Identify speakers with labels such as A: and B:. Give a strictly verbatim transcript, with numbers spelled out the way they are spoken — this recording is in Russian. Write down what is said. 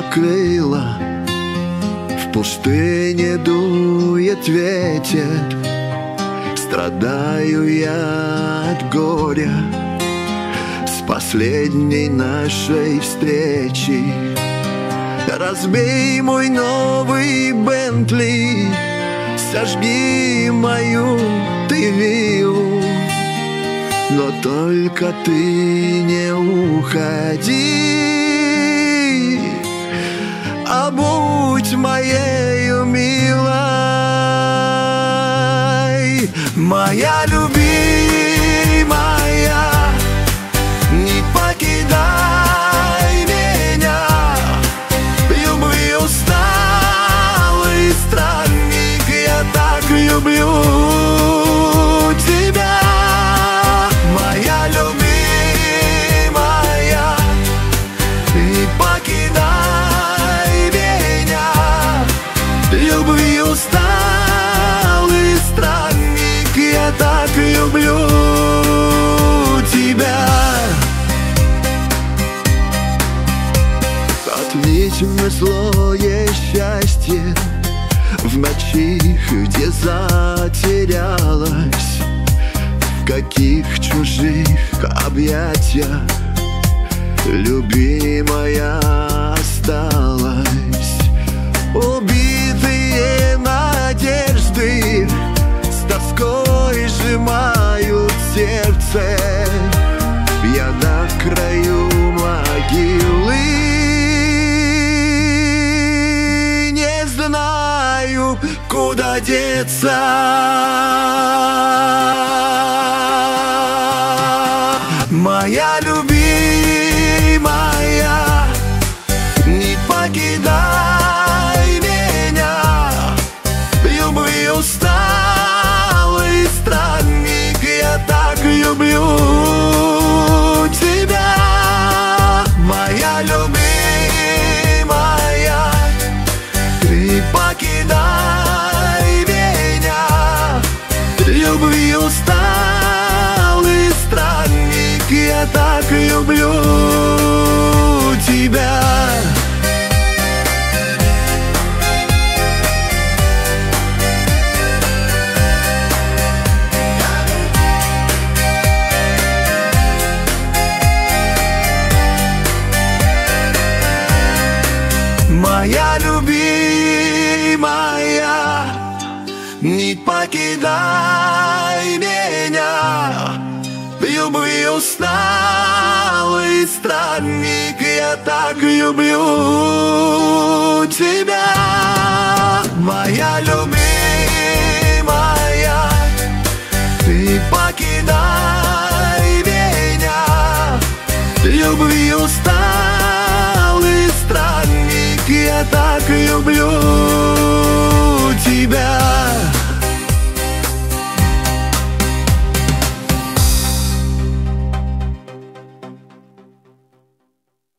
A: накрыло, в пустыне дует ветер. Страдаю я от горя с последней нашей встречи. Разбей мой новый Бентли, сожги мою ты виллу, но только ты не уходи, а будь моею милой. Моя любимая, не покидай меня, любви усталый странник, я так люблю тебя. Моя любимая, не покидай меня, любви усталый странник, я так люблю тебя. Отметь мне злое счастье в ночи, где затерялась, в каких чужих объятиях любимая осталась. Убитые надежды с тоской сжимают сердце, я на краю могилы, не знаю, куда деться. Моя любимая, не покидай меня, любви усталый странник, я так люблю тебя. Моя любимая, не покидай меня, любви усталый странник, я так люблю тебя. Моя любимая, не покидай меня, любви усталый странник, я так люблю тебя.